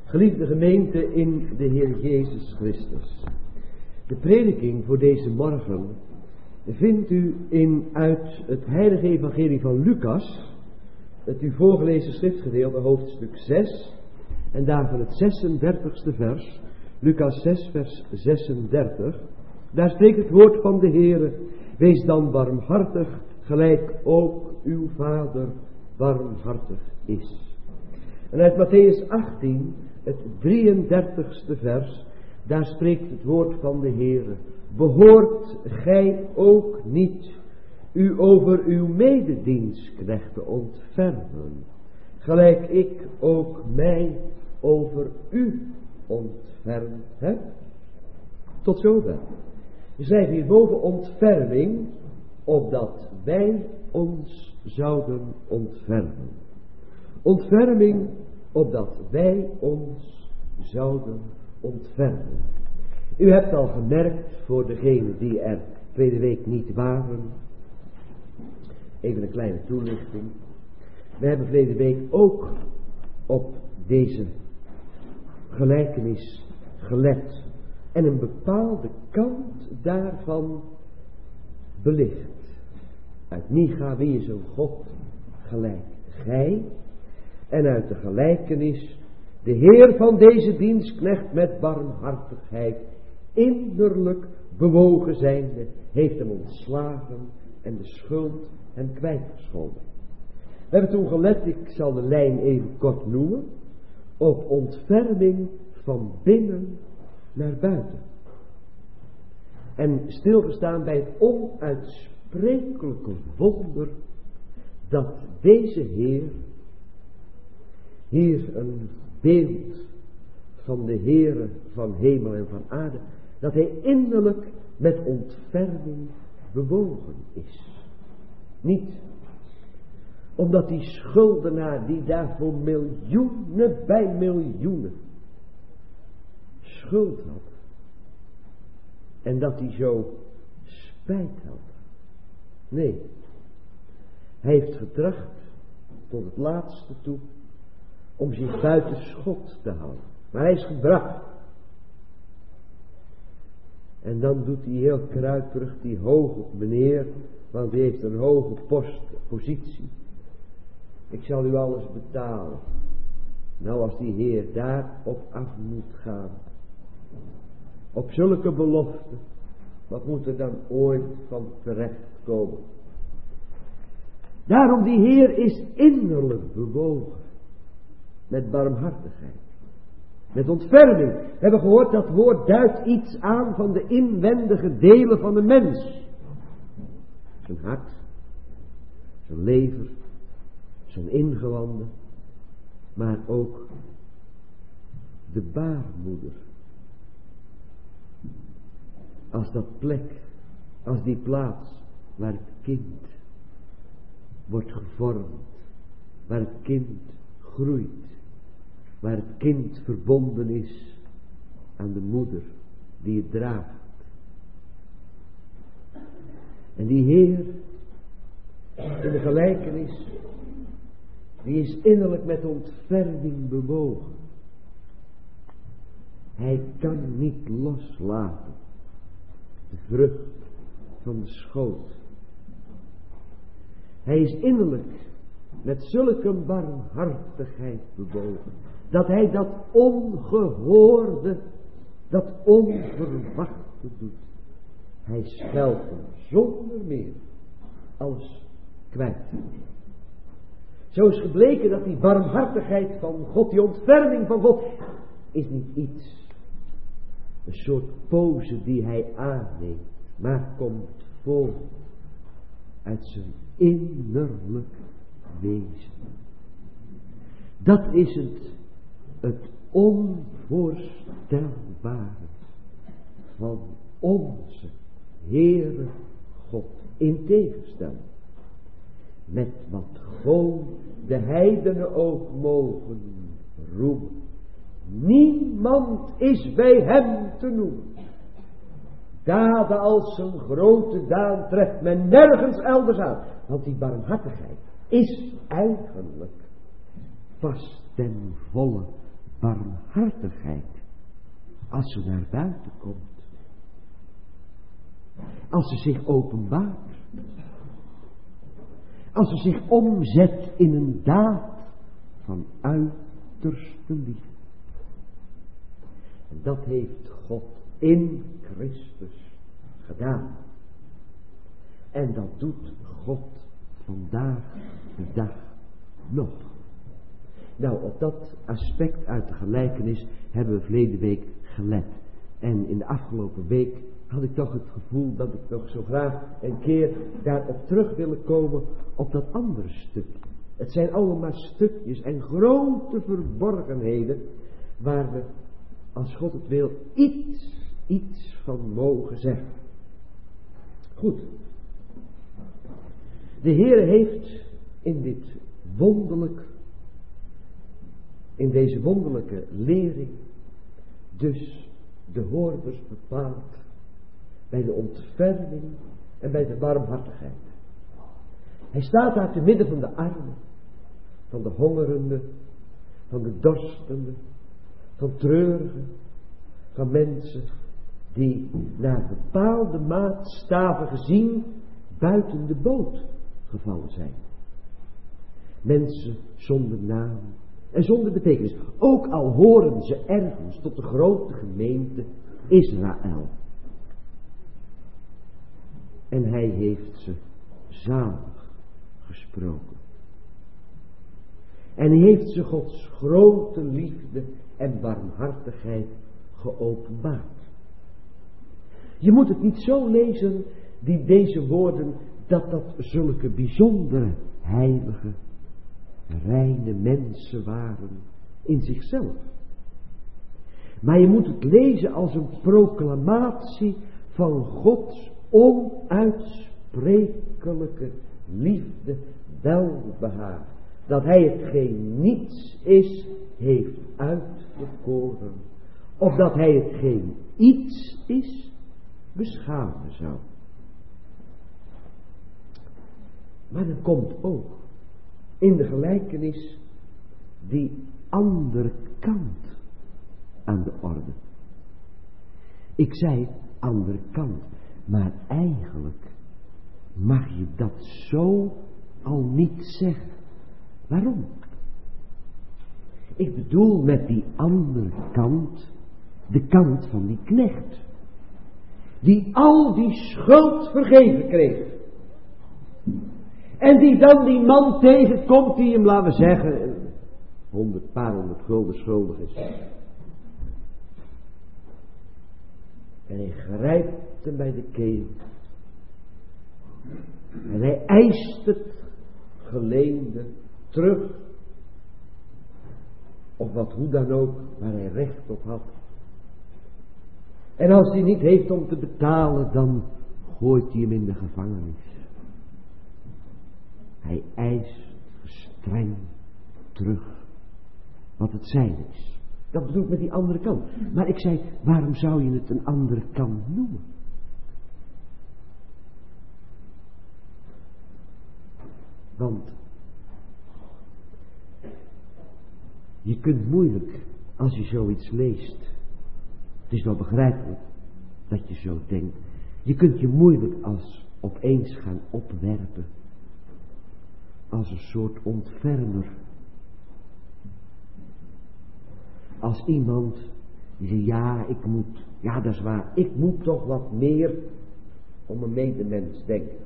Geliefde gemeente in de Heer Jezus Christus. De prediking voor deze morgen vindt u uit het heilige evangelie van Lucas, het u voorgelezen schriftgedeelte, hoofdstuk 6, en daarvan het 36e vers, Lucas 6 vers 36. Daar spreekt het woord van de Heere: wees dan barmhartig, gelijk ook uw Vader barmhartig is. En uit Mattheüs 18, het 33ste vers, daar spreekt het woord van de Heere: behoort gij ook niet u over uw mededienstknecht te ontfermen, gelijk ik ook mij over u ontfermd heb? Tot zover. We schrijven hierboven ontferming, opdat wij ons zouden ontfermen. Ontferming, opdat wij ons zouden ontfermen. U hebt al gemerkt, voor degenen die er tweede week niet waren, even een kleine toelichting. We hebben verleden week ook op deze gelijkenis gelet en een bepaalde kant daarvan belicht. Uit Micha: wie is een God gelijk gij? En uit de gelijkenis: de Heer van deze dienstknecht met barmhartigheid, innerlijk bewogen zijnde, heeft hem ontslagen en de schuld hem kwijtgescholden. We hebben toen gelet, ik zal de lijn even kort noemen, op ontferming van binnen naar buiten. En stilgestaan bij het onuitsprekelijke wonder dat deze Heer, hier een beeld van de Heere van hemel en van aarde, dat hij innerlijk met ontferming bewogen is. Niet omdat die schuldenaar die daar voor miljoenen bij miljoenen schuld had en dat hij zo spijt had. Nee, hij heeft getracht tot het laatste toe om zich buiten schot te houden. Maar hij is gebracht. En dan doet hij heel kruiperig die hoge meneer, want hij heeft een hoge positie. Ik zal u alles betalen. Nou, als die Heer daarop af moet gaan, op zulke beloften, wat moet er dan ooit van terechtkomen? Daarom, die Heer is innerlijk bewogen met barmhartigheid, met ontferming. We hebben gehoord, dat woord duidt iets aan van de inwendige delen van de mens. Zijn hart, zijn lever, zijn ingewanden, maar ook de baarmoeder. Als dat plek, als die plaats waar het kind wordt gevormd, waar het kind groeit, waar het kind verbonden is aan de moeder die het draagt. En die Heer in de gelijkenis, die is innerlijk met ontferming bewogen. Hij kan niet loslaten de vrucht van de schoot. Hij is innerlijk met zulke barmhartigheid bewogen, dat hij dat ongehoorde, dat onverwachte doet. Hij scheldt hem zonder meer alles kwijt. Zo is gebleken dat die barmhartigheid van God, die ontferming van God, is niet iets, een soort pose die hij aanneemt, maar komt voort uit zijn innerlijk wezen. Dat is het onvoorstelbare van onze Heere God, in tegenstelling met wat gewoon de heidenen ook mogen roemen. Niemand is bij hem te noemen. Daden als zijn grote daad treft men nergens elders aan. Want die barmhartigheid is eigenlijk vast ten volle barmhartigheid als ze naar buiten komt. Als ze zich openbaart. Als ze zich omzet in een daad van uiterste liefde. En dat heeft God in Christus gedaan. En dat doet God vandaag de dag nog. Nou, op dat aspect uit de gelijkenis hebben we verleden week gelet. En in de afgelopen week had ik toch het gevoel dat ik toch zo graag een keer daarop terug willen komen op dat andere stukje. Het zijn allemaal stukjes en grote verborgenheden waar we, als God het wil, iets van mogen zeggen. Goed. De Heer heeft in deze wonderlijke lering dus de hoorders bepaald bij de ontferming en bij de barmhartigheid. Hij staat daar te midden van de armen, van de hongerenden, van de dorstenden, van treurigen, van mensen die naar bepaalde maatstaven gezien buiten de boot gevallen zijn. Mensen zonder naam en zonder betekenis, ook al horen ze ergens tot de grote gemeente Israël. En hij heeft ze zalig gesproken. En hij heeft ze Gods grote liefde en barmhartigheid geopenbaard. Je moet het niet zo lezen, deze woorden, dat zulke bijzondere, heilige, reine mensen waren in zichzelf. Maar je moet het lezen als een proclamatie van Gods onuitsprekelijke liefde, welbehagen. Dat hij hetgeen niets is, heeft uitverkoren. Of dat hij hetgeen iets is, beschamen zou. Maar er komt ook in de gelijkenis die andere kant aan de orde. Ik zei andere kant, maar eigenlijk mag je dat zo al niet zeggen. Waarom? Ik bedoel met die andere kant, de kant van die knecht, die al die schuld vergeven kreeg. En die dan die man tegenkomt die hem, laten we zeggen, 100 gulden schuldig is. En hij grijpt hem bij de keel. En hij eist het geleende terug. Of wat hoe dan ook, waar hij recht op had. En als hij niet heeft om te betalen, dan gooit hij hem in de gevangenis. Hij eist streng terug wat het zijn is. Dat bedoel ik met die andere kant. Maar ik zei, waarom zou je het een andere kant noemen? Want je kunt moeilijk, als je zoiets leest, het is wel begrijpelijk dat je zo denkt, je kunt je moeilijk als opeens gaan opwerpen als een soort ontfermer. Als iemand die zegt, ja dat is waar, ik moet toch wat meer om een medemens denken.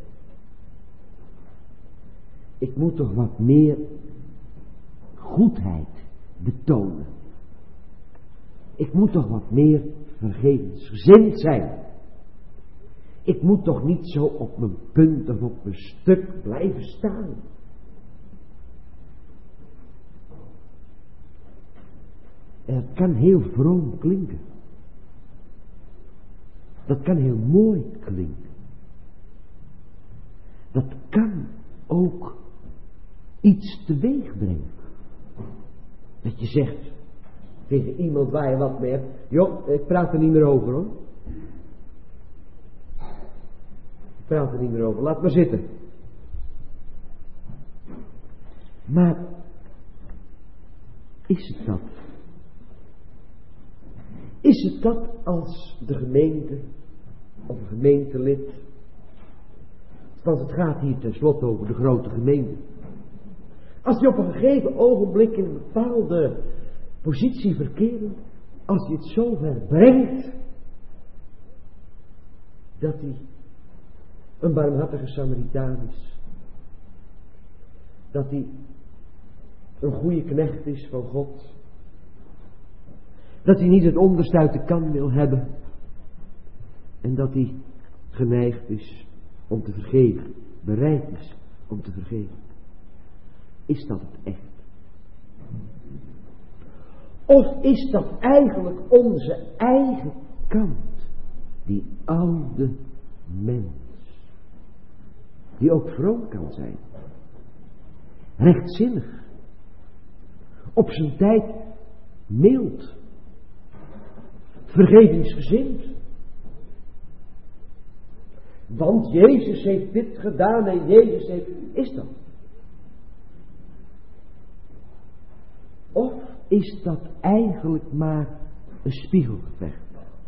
Ik moet toch wat meer goedheid betonen. Ik moet toch wat meer vergevensgezind zijn. Ik moet toch niet zo op mijn punt of op mijn stuk blijven staan. En dat kan heel vroom klinken. Dat kan heel mooi klinken. Dat kan ook iets teweeg brengen. Dat je zegt tegen iemand waar je wat mee hebt, joh, ik praat er niet meer over hoor. Ik praat er niet meer over, laat maar zitten. Maar is het dat Is het dat als de gemeente of een gemeentelid, want het gaat hier tenslotte over de grote gemeente, als die op een gegeven ogenblik in een bepaalde positie verkeren, als hij het zover brengt dat hij een barmhartige Samaritaan is, dat hij een goede knecht is van God, dat hij niet het onderste uit de kan wil hebben en dat hij geneigd is om te vergeven, bereid is om te vergeven. Is dat het echt? Of is dat eigenlijk onze eigen kant, die oude mens, die ook vroom kan zijn, rechtzinnig, op zijn tijd mild, vergevingsgezind. Want Jezus heeft dit gedaan en Jezus heeft... Is dat? Of is dat eigenlijk maar een spiegelgevecht?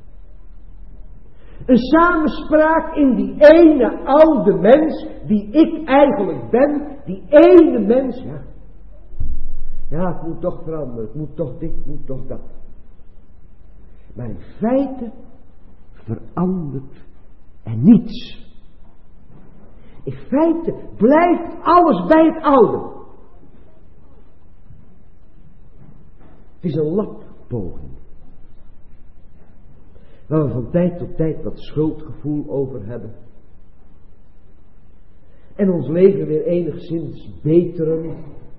Een samenspraak in die ene oude mens die ik eigenlijk ben. Die ene mens, ja, het moet toch veranderen, het moet toch dit, het moet toch dat. Maar in feite verandert er niets. In feite blijft alles bij het oude. Het is een lappoging. Waar we van tijd tot tijd wat schuldgevoel over hebben. En ons leven weer enigszins beteren.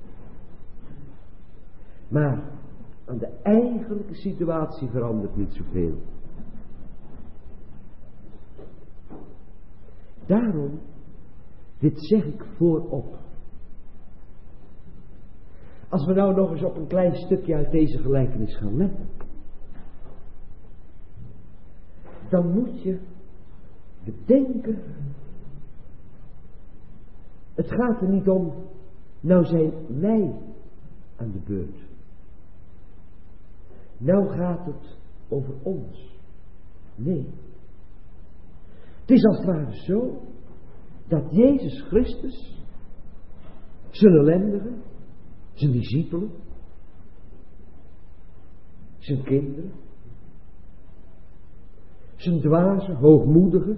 Maar aan de eigenlijke situatie verandert niet zoveel. Daarom, dit zeg ik voorop. Als we nou nog eens op een klein stukje uit deze gelijkenis gaan letten, dan moet je bedenken, het gaat er niet om, nou zijn wij aan de beurt. Nou gaat het over ons. Nee. Het is als het ware zo, dat Jezus Christus zijn ellendigen, zijn discipelen, zijn kinderen, zijn dwaze, hoogmoedige,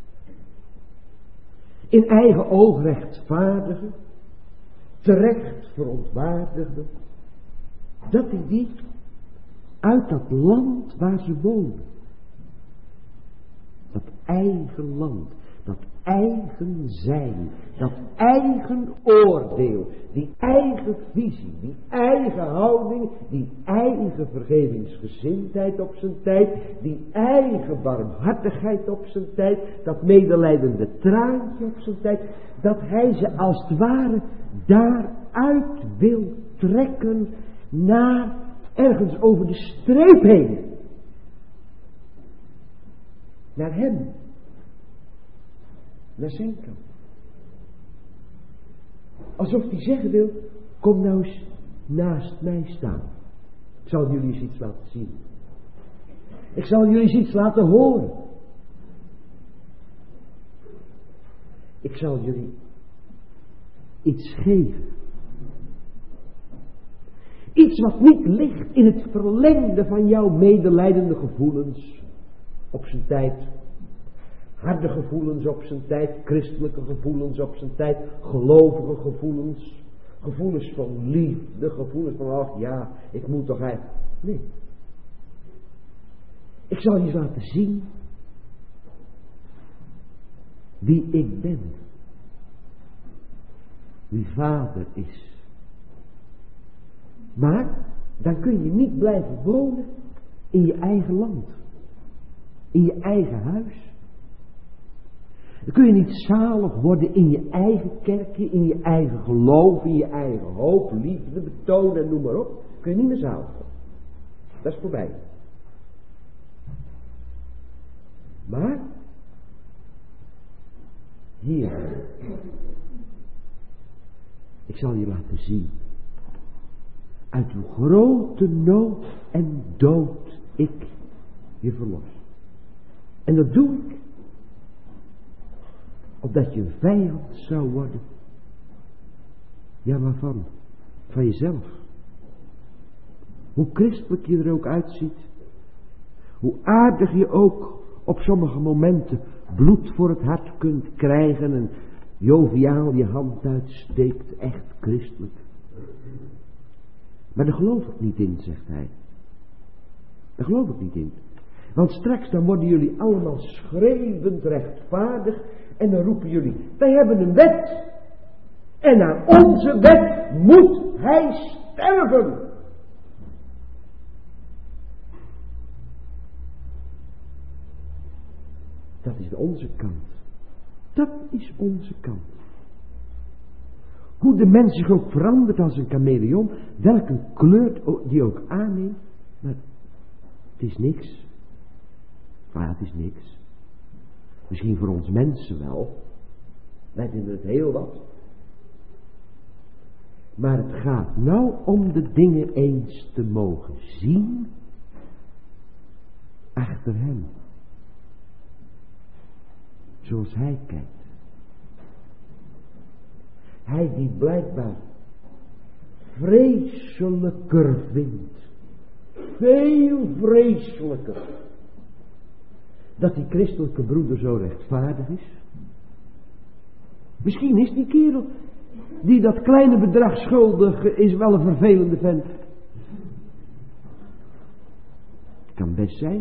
in eigen oog rechtvaardige, terecht verontwaardigde, dat hij die uit dat land waar ze woonden, dat eigen land, dat eigen zijn, dat eigen oordeel, die eigen visie, die eigen houding, die eigen vergevingsgezindheid op zijn tijd, die eigen barmhartigheid op zijn tijd, dat medelijdende traantje op zijn tijd, dat hij ze als het ware daaruit wil trekken naar ergens over de streep heen. Naar hem. Naar zijn kant. Alsof hij zeggen wil, kom nou eens naast mij staan. Ik zal jullie eens iets laten zien. Ik zal jullie eens iets laten horen. Ik zal jullie iets geven. Iets wat niet ligt in het verlengde van jouw medelijdende gevoelens op zijn tijd. Harde gevoelens op zijn tijd, christelijke gevoelens op zijn tijd, gelovige gevoelens, gevoelens van liefde, gevoelens van, ach ja, ik moet toch eigenlijk. Nee. Ik zal je eens laten zien wie ik ben. Wie Vader is. Maar dan kun je niet blijven wonen in je eigen land. In je eigen huis. Dan kun je niet zalig worden in je eigen kerkje, in je eigen geloof, in je eigen hoop, liefde betonen en noem maar op. Kun je niet meer zalig worden. Dat is voorbij. Maar, hier, ik zal je laten zien, uit uw grote nood en dood ik je verlost. En dat doe ik. Opdat je vijand zou worden. Ja, waarvan? Van jezelf. Hoe christelijk je er ook uitziet. Hoe aardig je ook op sommige momenten bloed voor het hart kunt krijgen en joviaal je hand uitsteekt, echt christelijk. Maar daar geloof ik niet in, zegt hij. Daar geloof ik niet in. Want straks dan worden jullie allemaal schreeuwend rechtvaardig en dan roepen jullie, wij hebben een wet. En naar onze wet moet hij sterven. Dat is onze kant. Dat is onze kant. Hoe de mens zich ook verandert als een chameleon, welke kleur die ook aanneemt, maar het is niks. Maar het is niks. Misschien voor ons mensen wel. Wij vinden het heel wat. Maar het gaat nou om de dingen eens te mogen zien achter hem. Zoals hij kijkt. Hij die blijkbaar vreselijker vindt. Veel vreselijker. Dat die christelijke broeder zo rechtvaardig is. Misschien is die kerel die dat kleine bedrag schuldig is wel een vervelende vent. Kan best zijn.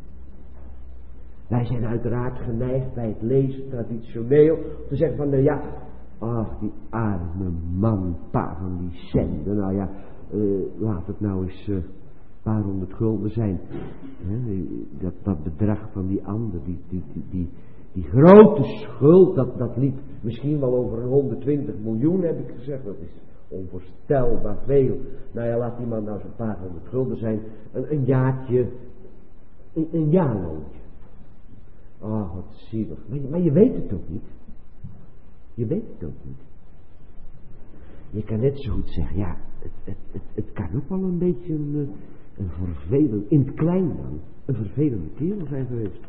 Wij zijn uiteraard geneigd bij het lezen traditioneel te zeggen van nou ja, ach die arme man, paar van die centen, nou ja, laat het nou eens een paar honderd gulden zijn. Dat bedrag van die ander, die grote schuld, dat liep misschien wel over een 120 miljoen heb ik gezegd, dat is onvoorstelbaar veel. Nou ja, laat die man nou zo'n paar honderd gulden zijn, een jaartje, een jaarloontje. Oh, wat zielig. Maar je weet het ook niet. Je weet het ook niet. Je kan net zo goed zeggen, ja, het kan ook wel een beetje een vervelend, in het klein dan, een vervelende kerel zijn geweest.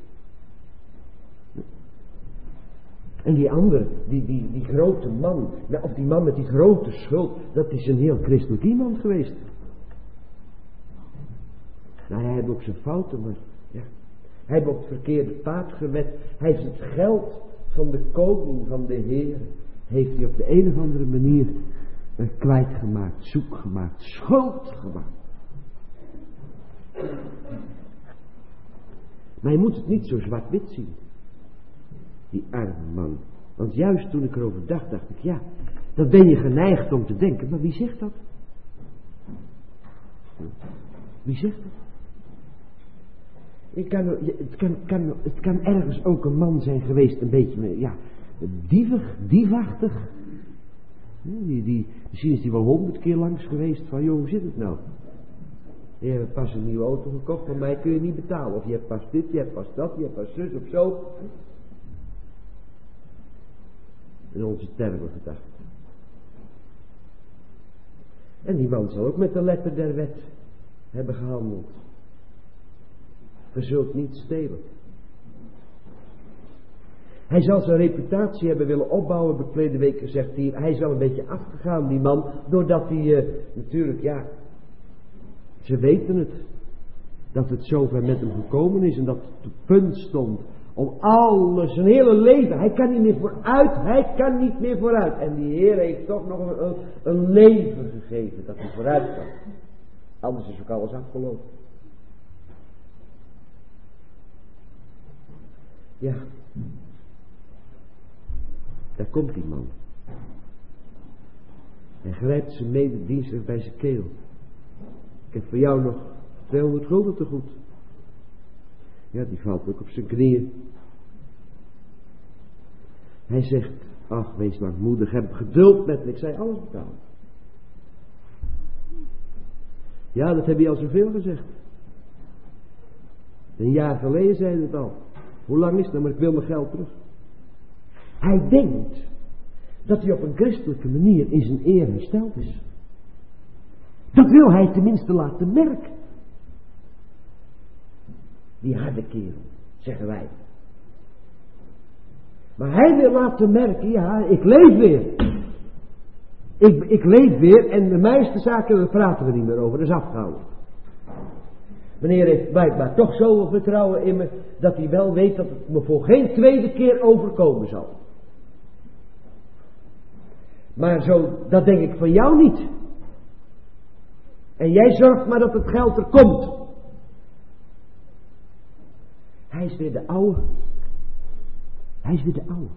En die andere, die grote man, of die man met die grote schuld, dat is een heel christelijk iemand geweest. Nou, hij heeft ook zijn fouten, maar ja. Hij heeft op het verkeerde paard gewet. Hij heeft het geld van de koning, van de Heer, heeft hij op de een of andere manier kwijtgemaakt, zoek gemaakt, schuld gemaakt. Maar je moet het niet zo zwart-wit zien. Die arme man. Want juist toen ik erover dacht, dacht ik, ja, dan ben je geneigd om te denken, maar wie zegt dat? Wie zegt dat? Het kan ergens ook een man zijn geweest, een beetje, ja, diefachtig. Misschien is die wel 100 keer langs geweest van, joh, hoe zit het nou? Je hebt pas een nieuwe auto gekocht, van mij kun je niet betalen. Of je hebt pas dit, je hebt pas dat, je hebt pas zus of zo. In onze termen gedacht. En die man zal ook met de letter der wet hebben gehandeld. Je zult niet stelen. Hij zal zijn reputatie hebben willen opbouwen, heb ik verleden week gezegd. Hij is wel een beetje afgegaan, die man, doordat hij natuurlijk, ja, ze weten het. Dat het zover met hem gekomen is en dat het op het punt stond om alles, zijn hele leven. Hij kan niet meer vooruit. En die Heer heeft toch nog een leven gegeven dat hij vooruit kan. Anders is ook alles afgelopen. Ja. Daar komt die man. Hij grijpt zijn mededienster bij zijn keel. Ik heb voor jou nog 200 gulden te goed. Ja, die valt ook op zijn knieën. Hij zegt, ach, wees langmoedig, heb geduld met me. Ik zei, alles betalen. Ja, dat heb je al zoveel gezegd. Een jaar geleden zei het al. Hoe lang is het nou, maar ik wil mijn geld terug. Hij denkt dat hij op een christelijke manier in zijn eer hersteld is. Dat wil hij tenminste laten merken. die harde kerel, zeggen wij. Maar hij wil laten merken, ja, ik leef weer. Ik leef weer en de meeste zaken, daar praten we niet meer over, dat is afgehouden. Meneer heeft blijkbaar toch zoveel vertrouwen in me, dat hij wel weet dat het me voor geen tweede keer overkomen zal. Maar zo, dat denk ik van jou niet. En jij zorgt maar dat het geld er komt. Hij is weer de oude. Hij is weer de oude.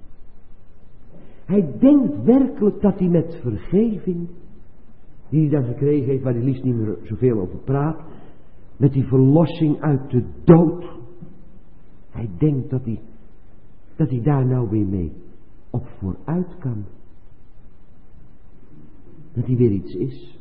Hij denkt werkelijk dat hij met vergeving, die hij dan gekregen heeft, waar hij liefst niet meer zoveel over praat, met die verlossing uit de dood, hij denkt dat hij daar nou weer mee op vooruit kan. Dat hij weer iets is.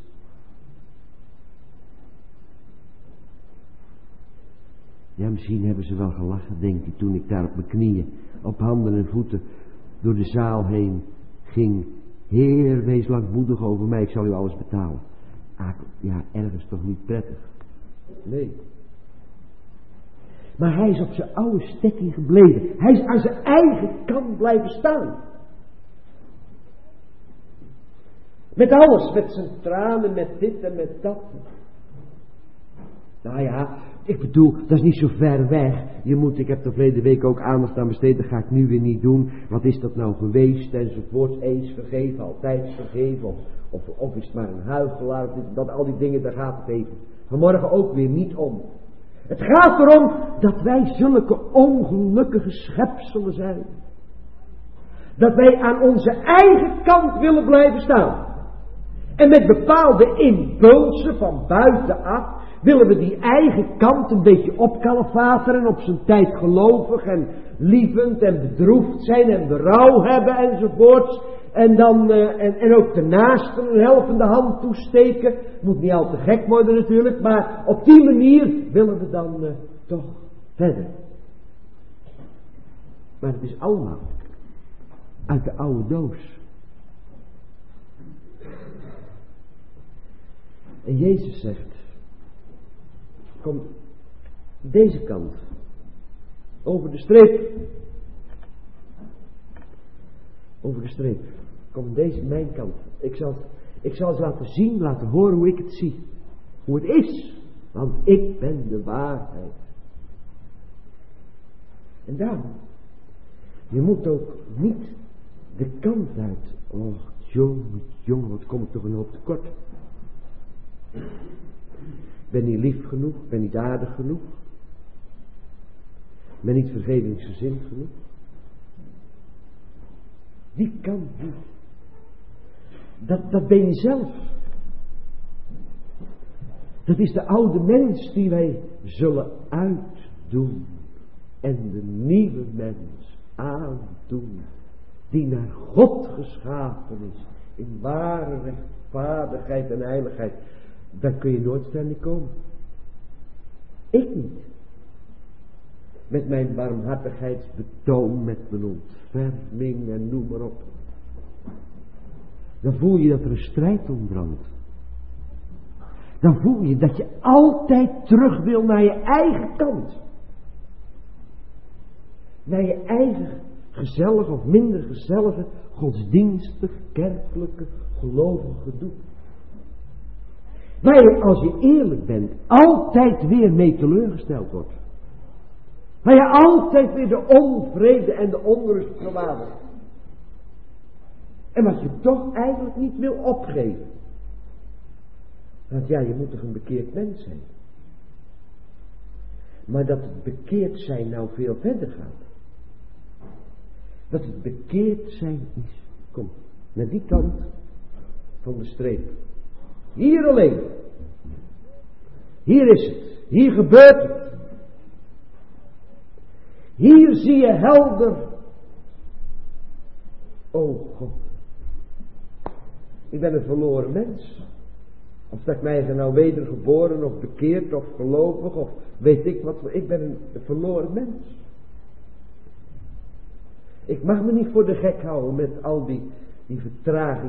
Ja, misschien hebben ze wel gelachen, denkt hij, toen ik daar op mijn knieën, op handen en voeten, door de zaal heen ging. Heer, wees langmoedig over mij, ik zal u alles betalen. Ja, ergens toch niet prettig. Nee. Maar hij is op zijn oude stekkie gebleven. Hij is aan zijn eigen kant blijven staan. Met alles, met zijn tranen, met dit en met dat. Nou ja, ik bedoel, dat is niet zo ver weg. Ik heb de verleden week ook aandacht aan besteed, dat ga ik nu weer niet doen. Wat is dat nou geweest, enzovoort. Eens vergeven, altijd vergeven. Of is het maar een huichelaar, dat al die dingen, daar gaat het even. Vanmorgen ook weer niet om. Het gaat erom dat wij zulke ongelukkige schepselen zijn. Dat wij aan onze eigen kant willen blijven staan. En met bepaalde impulsen van buitenaf willen we die eigen kant een beetje opkalefateren, op zijn tijd gelovig en lievend en bedroefd zijn en berouw hebben enzovoorts. En dan en ook de naasten een helpende hand toesteken. Moet niet al te gek worden natuurlijk, maar op die manier willen we dan toch verder. Maar het is allemaal uit de oude doos. En Jezus zegt, kom deze kant, over de streep. Over de streep. Kom deze mijn kant. Ik zal eens laten zien, laten horen hoe ik het zie. Hoe het is. Want ik ben de waarheid. En daarom, je moet ook niet de kant uit. Oh, jongen, wat kom ik toch een hoop tekort. Ben niet lief genoeg, ben niet aardig genoeg. Ben niet vergevingsgezind genoeg. Die kant niet. Dat ben je zelf. Dat is de oude mens die wij zullen uitdoen. En de nieuwe mens aandoen. Die naar God geschapen is. In ware rechtvaardigheid en heiligheid. Daar kun je nooit ständig komen. Ik niet. Met mijn barmhartigheidsbetoon, met mijn ontferming en noem maar op. Dan voel je dat er een strijd ontbrandt. Dan voel je dat je altijd terug wil naar je eigen kant. Naar je eigen gezellige of minder gezellige, godsdienstig, kerkelijke, gelovige gedoe. Waar je, als je eerlijk bent, altijd weer mee teleurgesteld wordt. Waar je altijd weer de onvrede en de onrust verwaardigt. En wat je toch eigenlijk niet wil opgeven. Want ja, je moet toch een bekeerd mens zijn. Maar dat het bekeerd zijn nou veel verder gaat. Dat het bekeerd zijn is. Kom, naar die kant van de streep. Hier alleen. Hier is het. Hier gebeurt het. Hier zie je helder. Oh God. Ik ben een verloren mens. Of dat ik mij nou wedergeboren of bekeerd of gelovig of weet ik wat. Ik ben een verloren mens. Ik mag me niet voor de gek houden met al die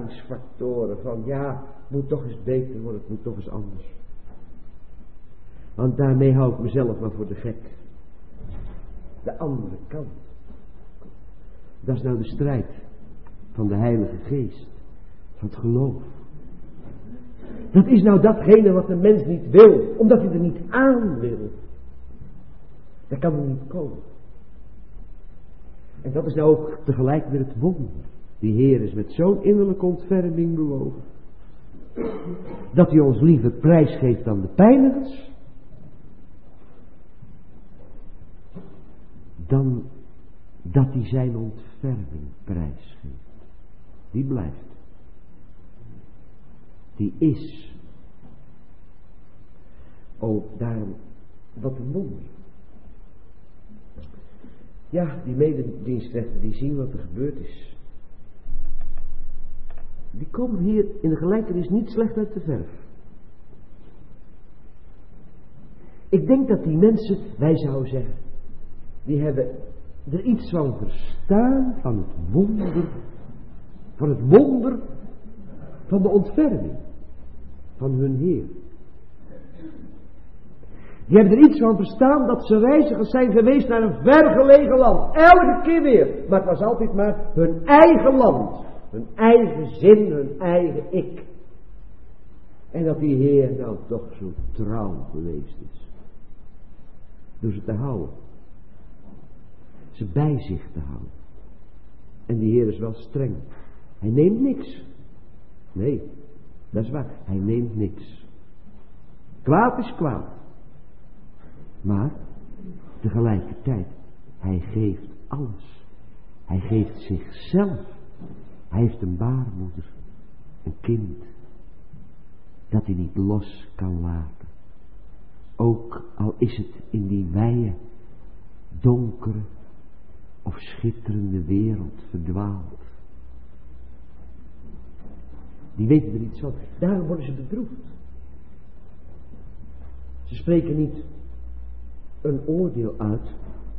vertragingsfactoren van ja, het moet toch eens beter worden, het moet toch eens anders. Want daarmee hou ik mezelf maar voor de gek. De andere kant. Dat is nou de strijd van de Heilige Geest. Van het geloof. Dat is nou datgene wat de mens niet wil. Omdat hij er niet aan wil. Dat kan er niet komen. En dat is nou ook tegelijk met het wonder. Die Heer is met zo'n innerlijke ontferming bewogen. Dat hij ons liever prijs geeft aan de pijnigers. Dan dat hij zijn ontferming prijs geeft. Die blijft. Die is. Oh, daarom, wat een wonder. Ja, die mededienstrechten die zien wat er gebeurd is. Die komen hier in de gelijkenis niet slecht uit de verf. Ik denk dat die mensen, wij zouden zeggen, die hebben er iets van verstaan van het wonder van de ontferming van hun Heer. Die hebben er iets van verstaan dat ze reizigers zijn geweest naar een vergelegen land. Elke keer weer. Maar het was altijd maar hun eigen land. Hun eigen zin, hun eigen ik. En dat die Heer nou toch zo trouw geweest is. Door ze te houden. Ze bij zich te houden. En die Heer is wel streng. Hij neemt niks. Nee, dat is waar. Hij neemt niks. Kwaad is kwaad. Maar tegelijkertijd, hij geeft alles. Hij geeft zichzelf. Hij heeft een baarmoeder, een kind, dat hij niet los kan laten. Ook al is het in die wijde, donkere of schitterende wereld verdwaald. Die weten er iets van. Daarom worden ze bedroefd. Ze spreken niet een oordeel uit.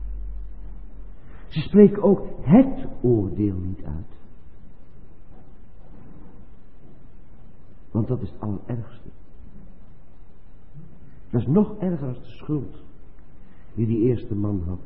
Ze spreken ook het oordeel niet uit. Want dat is het allerergste. Dat is nog erger als de schuld die die eerste man had.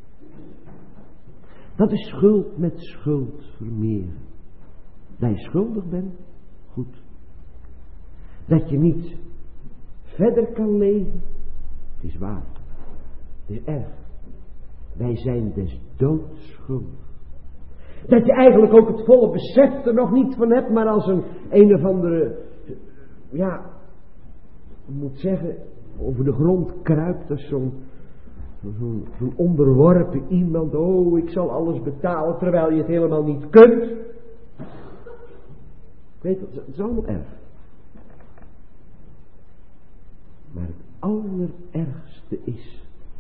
Dat is schuld met schuld vermeren. Dat je schuldig bent, goed. Dat je niet verder kan leven, het is waar. Het is erg. Wij zijn des doods schuldig. Dat je eigenlijk ook het volle besef er nog niet van hebt, maar als een of andere, ja, ik moet zeggen, over de grond kruipt als zo'n onderworpen iemand. Oh, ik zal alles betalen, terwijl je het helemaal niet kunt. Ik weet het is allemaal erg. Maar het allerergste is,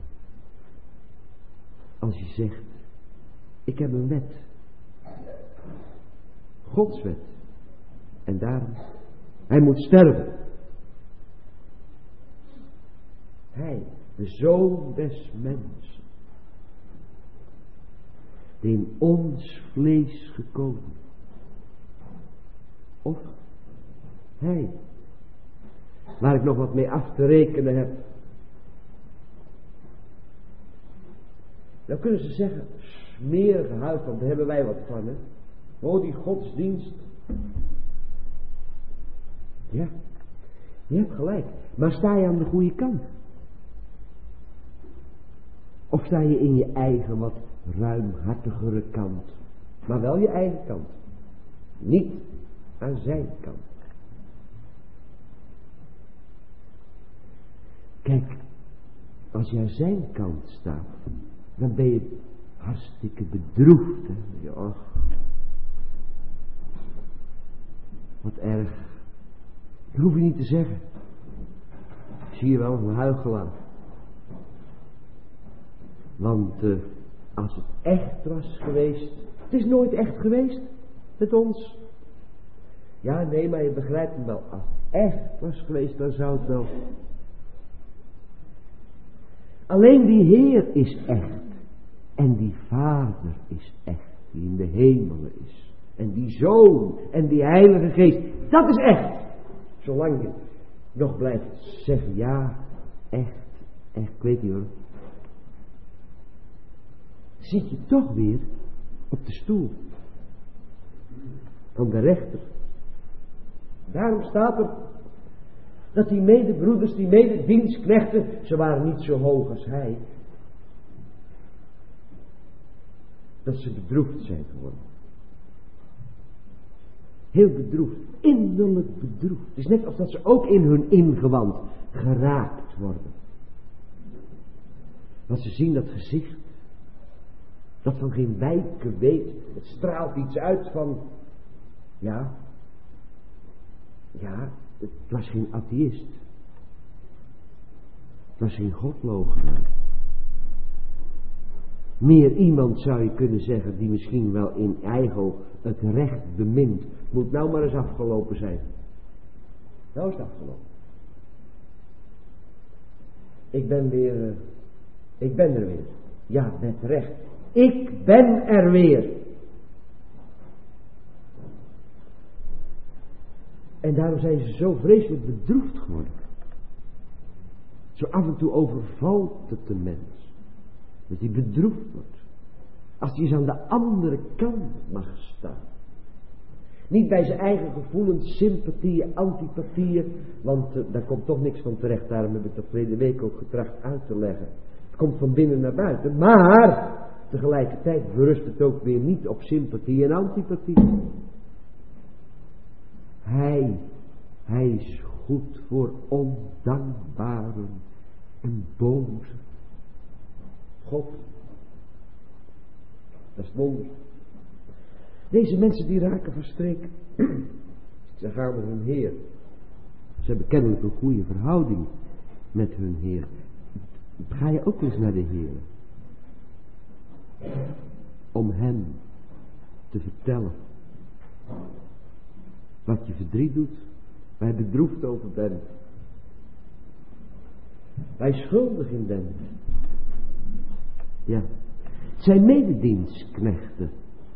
als je zegt, ik heb een wet. Gods wet. En daarom, hij moet sterven. Hij, de Zoon des mensen, die in ons vlees gekomen. Of hij, waar ik nog wat mee af te rekenen heb. Dan kunnen ze zeggen, smerige huid, want daar hebben wij wat van, hè. Oh, die godsdienst. Ja, je hebt gelijk. Maar sta je aan de goede kant? Of sta je in je eigen wat ruimhartigere kant? Maar wel je eigen kant. Niet aan zijn kant. Kijk, als je aan zijn kant staat, dan ben je hartstikke bedroefd. Hè? Ja, wat erg. Dat hoef je niet te zeggen. Zie je wel, een huichelaar. Want als het echt was geweest, het is nooit echt geweest met ons. Ja, nee, maar je begrijpt hem wel. Als het echt was geweest, dan zou het wel. Alleen die Heer is echt. En die Vader is echt, die in de hemelen is. En die Zoon en die Heilige Geest, dat is echt. Zolang je nog blijft zeggen, ja, echt. echt, ik weet niet hoor, zit je toch weer op de stoel van de rechter. Daarom staat er dat die medebroeders, die mededienstknechten, ze waren niet zo hoog als hij, dat ze bedroefd zijn geworden. Heel bedroefd, innerlijk bedroefd. Het is net alsof ze ook in hun ingewand geraakt worden. Want ze zien dat gezicht, dat van geen wijken weet, het straalt iets uit van, ja, het was geen atheïst. Het was geen godloochenaar. Meer iemand zou je kunnen zeggen die misschien wel in eigen het recht bemint. Moet nou maar eens afgelopen zijn. Nou is het afgelopen. Ik ben er weer. Ja, met recht. Ik ben er weer. En daarom zijn ze zo vreselijk bedroefd geworden. Zo af en toe overvalt het de mens. Dat hij bedroefd wordt. Als hij eens aan de andere kant mag staan. Niet bij zijn eigen gevoelens, sympathieën, antipathieën. Want daar komt toch niks van terecht. Daarom heb ik dat verleden week ook getracht uit te leggen. Het komt van binnen naar buiten. Maar tegelijkertijd berust het ook weer niet op sympathie en antipathie. Hij is goed voor ondankbaren en bozen. God. Dat is het wonder. Deze mensen die raken verstreken. Ze gaan met hun Heer. Ze hebben kennelijk een goede verhouding met hun Heer. Ga je ook eens naar de Heer. Om hem te vertellen wat je verdriet doet, waar je bedroefd over bent, waar je schuldig in bent. Ja, het zijn mededienstknechten.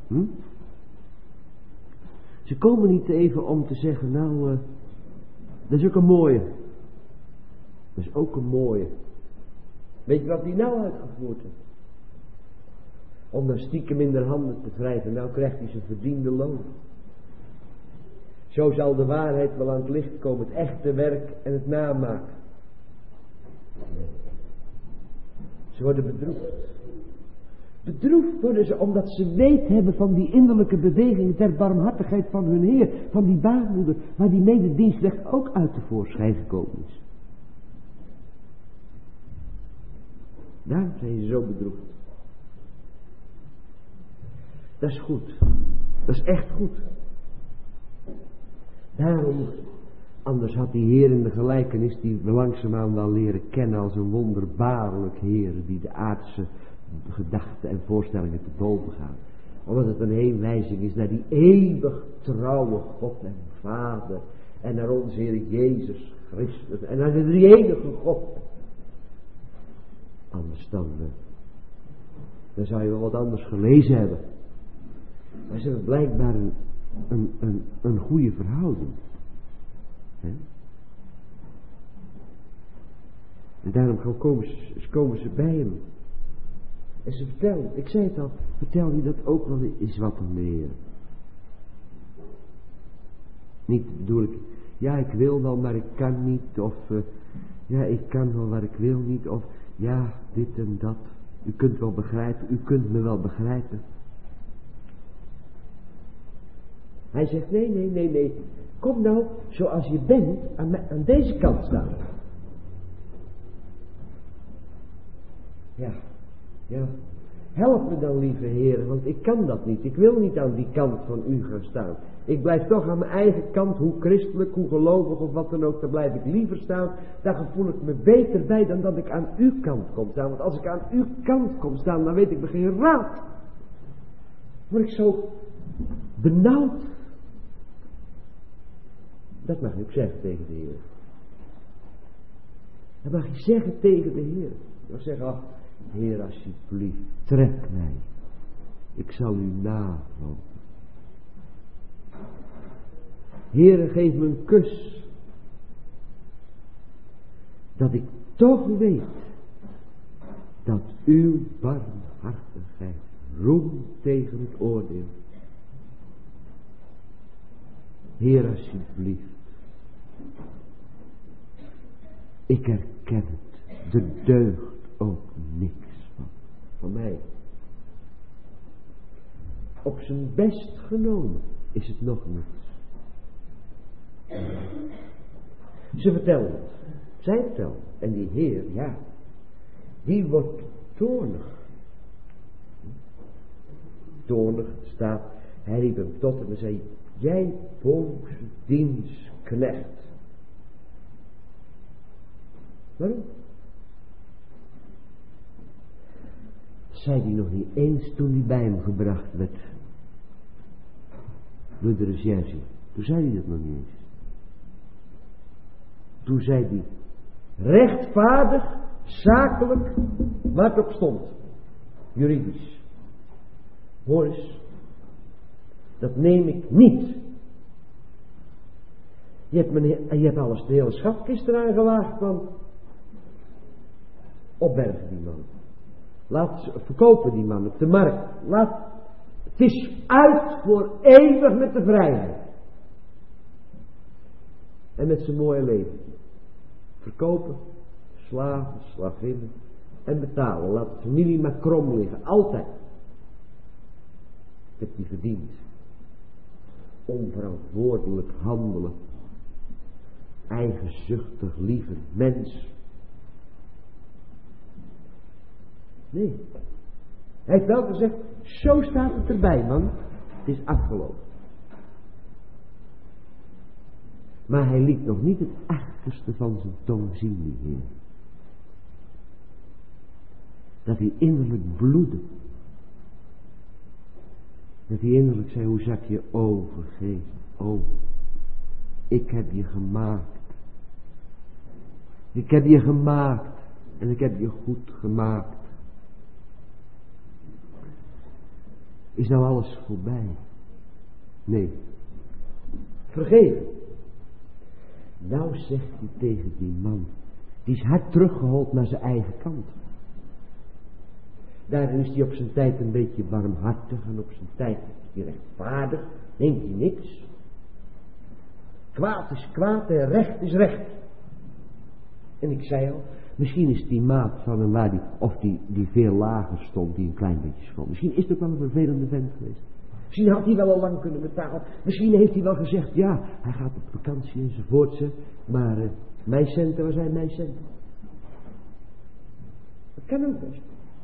Ze komen niet even om te zeggen, nou, dat is ook een mooie. Dat is ook een mooie. Weet je wat die nou uitgevoerd heeft? Om dan stiekem in de handen te wrijven, nou krijgt hij zijn verdiende loon. Zo zal de waarheid wel aan het licht komen, het echte werk en het namaken. Ze worden bedroefd. Bedroefd worden ze omdat ze weet hebben van die innerlijke beweging ter barmhartigheid van hun Heer, van die baarmoeder, waar die mededienstknecht ook uit tevoorschijn gekomen is. Daarom zijn ze zo bedroefd. Dat is goed. Dat is echt goed. Daarom, anders had die Heer in de gelijkenis die we langzaamaan wel leren kennen als een wonderbaarlijk Heer die de aardse gedachten en voorstellingen te boven gaan. Omdat het een heenwijzing is naar die eeuwig trouwe God en Vader en naar onze Heer Jezus Christus en naar de drie-enige God. Anders dan zou je wel wat anders gelezen hebben. Maar ze hebben blijkbaar een goede verhouding. He? En daarom komen ze bij hem. En ze vertellen, ik zei het al, vertel je dat ook wel eens wat aan de Heer. Niet bedoel ik, ja ik wil wel maar ik kan niet. Of ja ik kan wel maar ik wil niet. Of ja dit en dat. U kunt wel begrijpen, u kunt me wel begrijpen. Hij zegt nee. Kom nou zoals je bent aan deze kant staan. Ja. Help me dan lieve Heer, want ik kan dat niet. Ik wil niet aan die kant van u gaan staan. Ik blijf toch aan mijn eigen kant, hoe christelijk, hoe gelovig of wat dan ook. Daar blijf ik liever staan. Daar gevoel ik me beter bij dan dat ik aan uw kant kom staan. Want als ik aan uw kant kom staan, dan weet ik me geen raad. Word ik zo benauwd. Dat mag je ook zeggen tegen de Heer. Dat mag je zeggen tegen de Heer. Je mag zeggen, ach, Heer alsjeblieft, trek mij. Ik zal u navolgen. Heere, geef me een kus. Dat ik toch weet dat uw barmhartigheid roemt tegen het oordeel. Heer, alsjeblieft. Ik herken het. Er deugt ook niks van mij. Op zijn best genomen is het nog niets. Ze vertellen het. Zij vertellen. En die Heer, ja, die wordt toornig. Toornig staat. Hij riep hem tot hem en zei: jij boze dienstknecht. Waarom? Zei hij nog niet eens toen hij bij hem gebracht werd door de recherche. Toen zei hij dat nog niet eens. Toen zei hij rechtvaardig, zakelijk, waar het op stond. Juridisch. Hoor eens, dat neem ik niet. Je hebt alles, de hele schatkist eraan gewaagd, man. Opbergen die man. Laat ze verkopen die man op de markt. Het is uit voor eeuwig met de vrijheid. En met zijn mooie leven. Verkopen, slaven, slavinnen. En betalen. Laat de familie maar krom liggen. Altijd. Ik heb die verdiend. Onverantwoordelijk handelen. Eigenzuchtig lieve mens. Nee. Hij heeft wel gezegd, zo staat het erbij, man. Het is afgelopen. Maar hij liet nog niet het achterste van zijn tong zien, die Heer. Dat hij innerlijk bloedde. Dat hij innerlijk zei, hoe zak je overgeven? Oh, ik heb je gemaakt. Ik heb je gemaakt. En ik heb je goed gemaakt. Is nou alles voorbij? Nee. Vergeven. Nou zegt hij tegen die man. Die is hard teruggehold naar zijn eigen kant. Daarin is hij op zijn tijd een beetje barmhartig. En op zijn tijd is hij rechtvaardig. Neemt hij niks. Kwaad is kwaad en recht is recht. En ik zei al, misschien is die maat van hem waar die veel lager stond, die een klein beetje schoon. Misschien is het ook wel een vervelende vent geweest. Misschien had hij wel al lang kunnen betalen. Misschien heeft hij wel gezegd, ja, hij gaat op vakantie enzovoort. Maar mijn centen, waar zijn mijn centen? Dat kan ook best.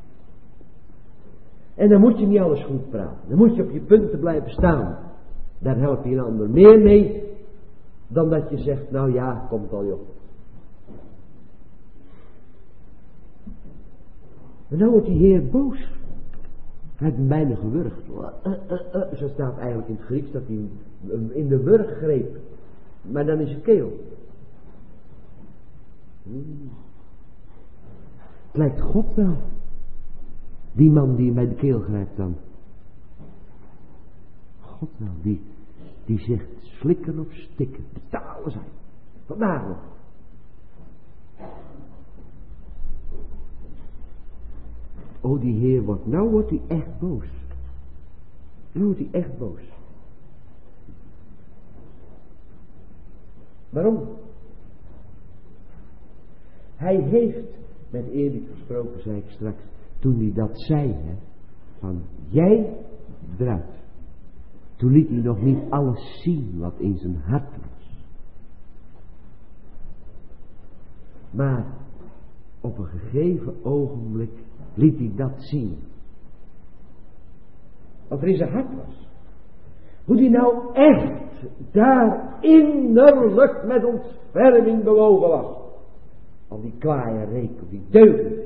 En dan moet je niet alles goed praten. Dan moet je op je punten blijven staan. Daar help je een ander meer mee dan dat je zegt, nou ja, komt al joh. En dan wordt die Heer boos. Hij heeft hem bijna gewurgd. Zo staat eigenlijk in het Grieks dat hij in de wurg greep. Maar dan is het keel. Het lijkt God wel. Die man die hem bij de keel grijpt dan. God wel, die zegt slikken of stikken. Betalen zijn. Vandaag nog. Oh, die Heer wordt, nou wordt hij echt boos. Nu wordt hij echt boos. Waarom? Hij heeft, met eerlijk gesproken, zei ik straks, toen hij dat zei, hè, van jij eruit. Toen liet hij nog niet alles zien wat in zijn hart was. Maar op een gegeven ogenblik liet hij dat zien. Wat er in zijn hart was. Hoe hij nou echt daar innerlijk met ontferming bewogen was. Al die kwaaie rekel, die deugden.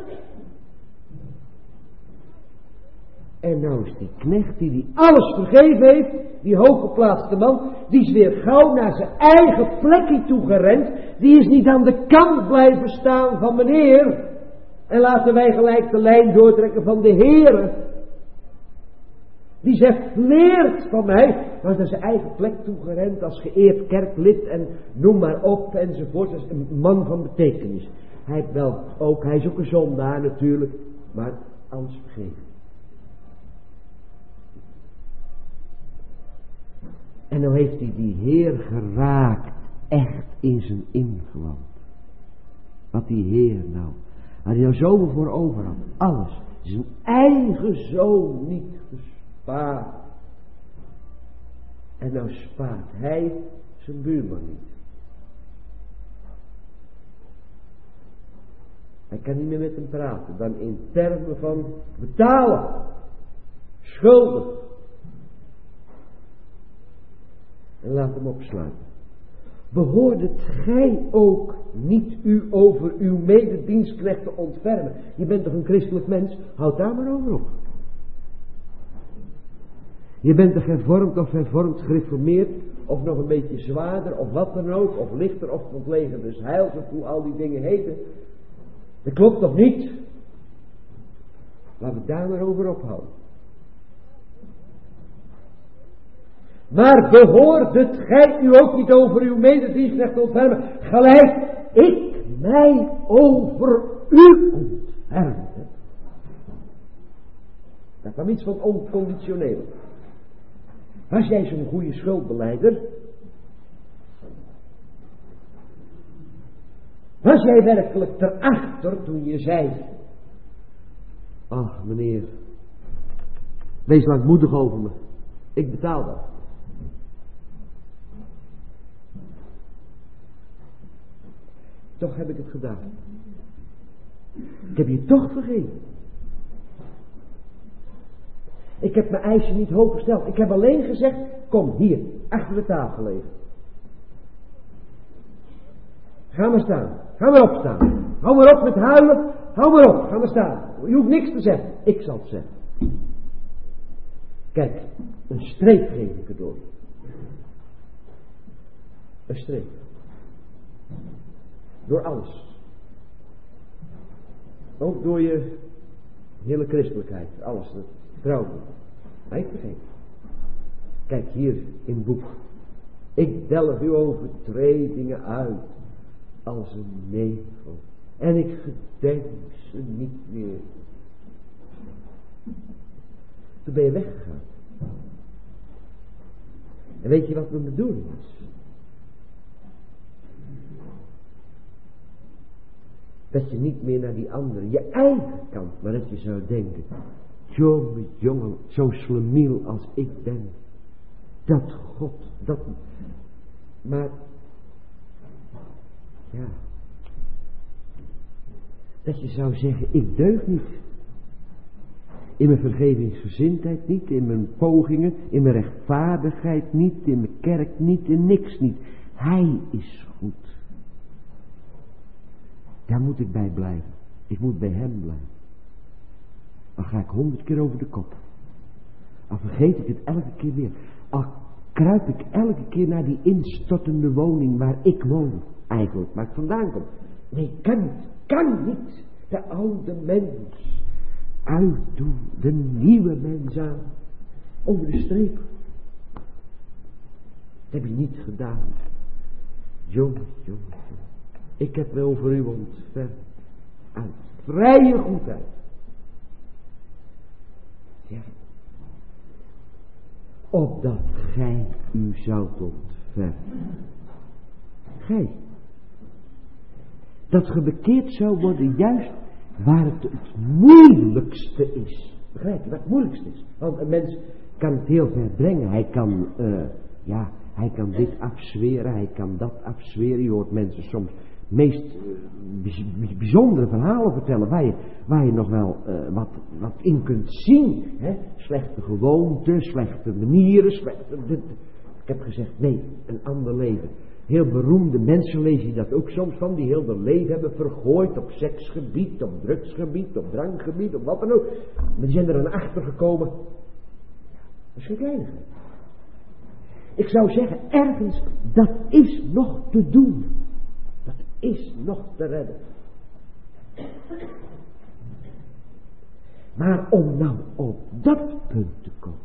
En nou is die knecht die alles vergeven heeft, die hooggeplaatste man, die is weer gauw naar zijn eigen plekje toe gerend. Die is niet aan de kant blijven staan van meneer. En laten wij gelijk de lijn doortrekken van de Heere. Die zegt, leert van mij. Maar is naar zijn eigen plek toe gerend als geëerd kerklid en noem maar op enzovoort. Dat is een man van betekenis. hij is ook een zondaar natuurlijk, maar alles vergeven. En dan heeft hij die Heer geraakt, echt in zijn ingewand. Wat die Heer nou, had hij nou zoveel voor over had, alles, zijn eigen zoon niet gespaard. En nou spaart hij zijn buurman niet. Hij kan niet meer met hem praten dan in termen van betalen, schulden. En laat hem opsluiten. Behoordet gij ook niet u over uw mededienstknecht te ontfermen? Je bent toch een christelijk mens? Houd daar maar over op. Je bent toch hervormd, gereformeerd, of nog een beetje zwaarder, of wat dan ook, of lichter, of ontlegen dus heils, of hoe al die dingen heten. Dat klopt toch niet? Laten we daar maar over ophouden. Maar behoordet gij u ook niet over uw mededienstknecht te ontfermen, gelijk ik mij over u ontfermde. Dat kwam iets van onconditioneel. Was jij zo'n goede schuldbeleider? Was jij werkelijk erachter toen je zei: ach meneer, wees langmoedig over me, ik betaal dat. Toch heb ik het gedaan. Ik heb je toch vergeven. Ik heb mijn eisen niet hoog gesteld. Ik heb alleen gezegd: kom hier, achter de tafel liggen. Ga maar staan. Ga maar opstaan. Hou maar op met huilen. Hou maar op. Ga maar staan. Je hoeft niks te zeggen. Ik zal het zeggen. Kijk, een streep geef ik erdoor. Een streep. Door alles. Ook door je hele christelijkheid. Alles. Trouw. Hij vergeet. Kijk hier in het boek. Ik delg uw overtredingen uit als een nevel. En ik gedenk ze niet meer. Toen ben je weggegaan. En weet je wat mijn bedoeling is? Dat je niet meer naar die andere, je eigen kant, maar dat je zou denken: jongen, zo slemiel als ik ben, dat God, dat, maar, ja, dat je zou zeggen: ik deug niet. In mijn vergevingsgezindheid niet, in mijn pogingen, in mijn rechtvaardigheid niet, in mijn kerk niet, in niks niet. Hij is goed. Daar moet ik bij blijven. Ik moet bij hem blijven. Al ga ik 100 keer over de kop. Al vergeet ik het elke keer weer. Al kruip ik elke keer naar die instortende woning waar ik woon. Eigenlijk, waar ik vandaan kom. Nee, kan niet. De oude mens uitdoen. De nieuwe mens aan. Over de streep. Dat heb je niet gedaan. Jongen. Ik heb me over u ontfermd. Uit vrije goedheid. Ja. Opdat gij u zoudt ontfermen. Gij. Dat ge bekeerd zou worden juist waar het moeilijkste is. Begrijp je wat het moeilijkste is? Want een mens kan het heel ver brengen. Hij kan, hij kan dit afzweren, hij kan dat afzweren. Je hoort mensen soms meest bijzondere verhalen vertellen waar je nog wel wat in kunt zien. Hè? Slechte gewoonten, slechte manieren, ik heb gezegd, nee, een ander leven. Heel beroemde mensen lees je dat ook soms van, die heel hun leven hebben vergooid op seksgebied, op drugsgebied, op drankgebied, op wat dan ook. Maar die zijn er aan achter gekomen. Dat is geen kleinigheid. Ik zou zeggen, ergens, dat is nog te doen. Dat is nog te redden. Maar om nou op dat punt te komen,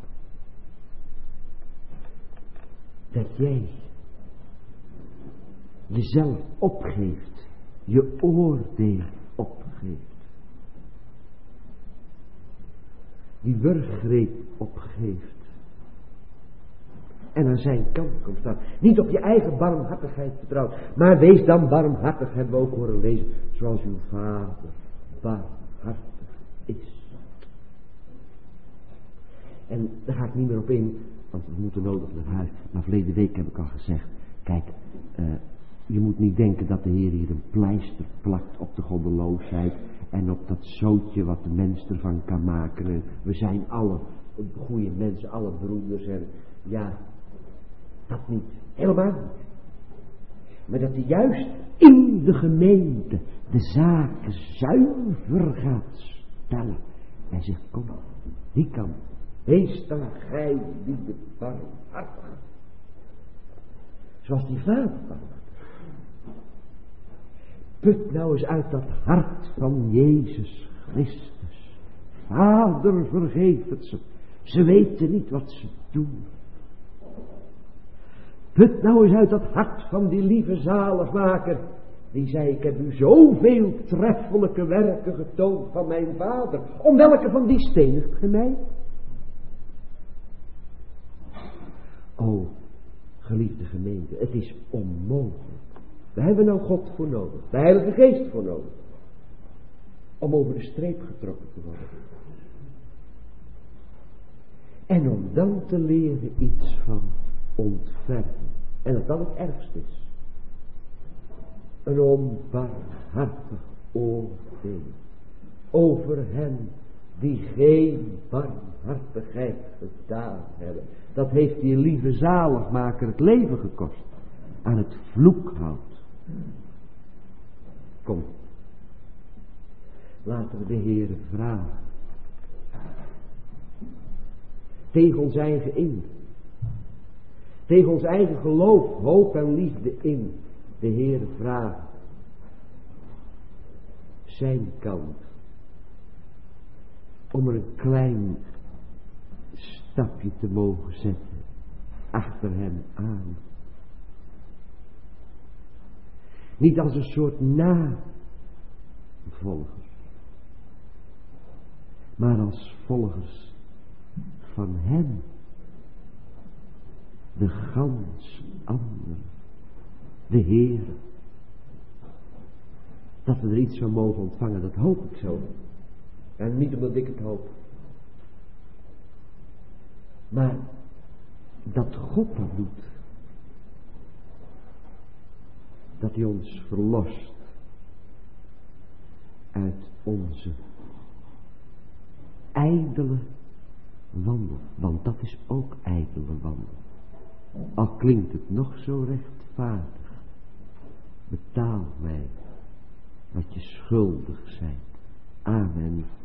dat jij jezelf opgeeft je oordeel opgeeft. Die wurggreep opgeeft. En aan zijn kant komt staan. Niet op je eigen barmhartigheid vertrouwt. Maar wees dan barmhartig, hebben we ook horen lezen. Zoals uw vader barmhartig is. En daar ga ik niet meer op in. Want we moeten nodig naar huis. Maar verleden week heb ik al gezegd. Kijk, je moet niet denken dat de Heer hier een pleister plakt op de goddeloosheid. En op dat zootje wat de mens ervan kan maken. En we zijn alle goede mensen, alle broeders. En ja, dat niet. Helemaal niet. Maar dat hij juist in de gemeente de zaken zuiver gaat stellen. En zegt, kom, die kant. Wees dan gij die de barmhartige. Zoals die vader barmhartig. Put nou eens uit dat hart van Jezus Christus. Vader, vergeef het ze. Ze weten niet wat ze doen. Put nou eens uit dat hart van die lieve zaligmaker. Die zei, ik heb u zoveel treffelijke werken getoond van mijn vader. Om welke van die stenigt gij mij? O, geliefde gemeente, het is onmogelijk. Daar hebben we nou God voor nodig. De Heilige Geest voor nodig. Om over de streep getrokken te worden. En om dan te leren iets van ontfermen. En dat dan het ergste is. Een onbarmhartig oordeel. Over hen die geen barmhartigheid gedaan hebben. Dat heeft die lieve zaligmaker het leven gekost. Aan het vloekhout. Kom. Laten we de Heere vragen. Tegen ons eigen in. Tegen ons eigen geloof, hoop en liefde in. De Heere vragen. Zijn kant. Om er een klein stapje te mogen zetten. Achter hem aan. Niet als een soort navolgers. Maar als volgers van hem. De gans andere. De Heere. Dat we er iets van mogen ontvangen, dat hoop ik zo. En niet omdat ik het hoop. Maar dat God dat doet. Dat hij ons verlost uit onze ijdele wandel. Want dat is ook ijdele wandel. Al klinkt het nog zo rechtvaardig. Betaal mij wat je schuldig zijt. Amen.